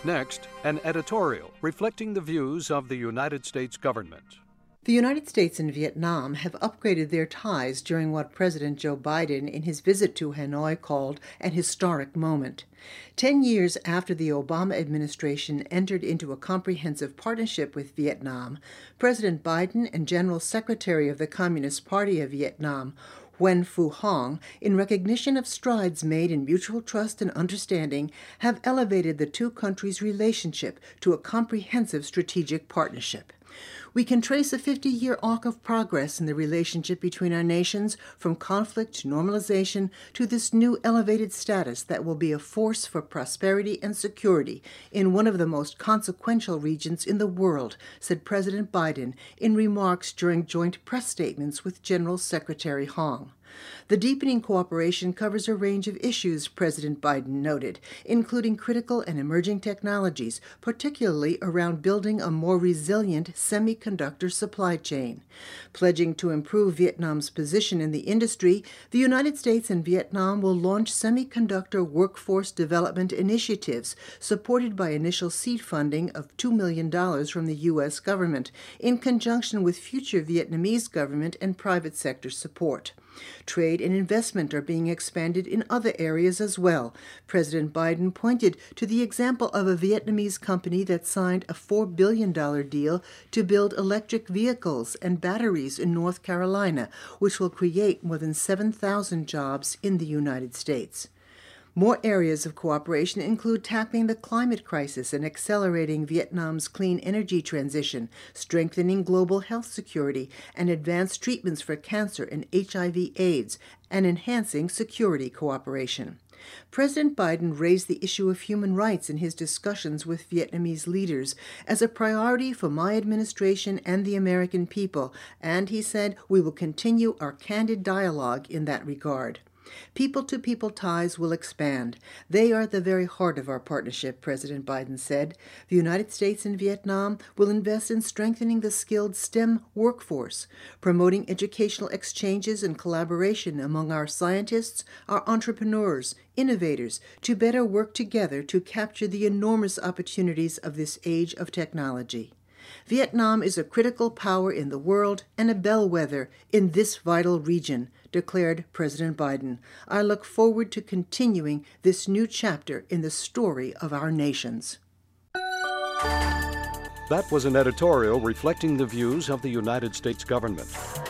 Next, an editorial reflecting the views of the United States government. The United States and Vietnam have upgraded their ties during what President Joe Biden in his visit to Hanoi called an historic moment. 10 years after the Obama administration entered into a comprehensive partnership with Vietnam, President Biden and General Secretary of the Communist Party of Vietnam, Nguyen Phu Hong, in recognition of strides made in mutual trust and understanding, have elevated the two countries' relationship to a comprehensive strategic partnership. We can trace a 50-year arc of progress in the relationship between our nations, from conflict to normalization to this new elevated status that will be a force for prosperity and security in one of the most consequential regions in the world, said President Biden in remarks during joint press statements with General Secretary Hong. The deepening cooperation covers a range of issues, President Biden noted, including critical and emerging technologies, particularly around building a more resilient semiconductor supply chain. Pledging to improve Vietnam's position in the industry, the United States and Vietnam will launch semiconductor workforce development initiatives supported by initial seed funding of $2 million from the U.S. government, in conjunction with future Vietnamese government and private sector support. Trade and investment are being expanded in other areas as well. President Biden pointed to the example of a Vietnamese company that signed a $4 billion deal to build electric vehicles and batteries in North Carolina, which will create more than 7,000 jobs in the United States. More areas of cooperation include tackling the climate crisis and accelerating Vietnam's clean energy transition, strengthening global health security, and advanced treatments for cancer and HIV/AIDS, and enhancing security cooperation. President Biden raised the issue of human rights in his discussions with Vietnamese leaders as a priority for my administration and the American people, and he said, "We will continue our candid dialogue in that regard." People-to-people ties will expand. They are at the very heart of our partnership, President Biden said. The United States and Vietnam will invest in strengthening the skilled STEM workforce, promoting educational exchanges and collaboration among our scientists, our entrepreneurs, innovators, to better work together to capture the enormous opportunities of this age of technology. Vietnam is a critical power in the world and a bellwether in this vital region, declared President Biden. I look forward to continuing this new chapter in the story of our nations. That was an editorial reflecting the views of the United States government.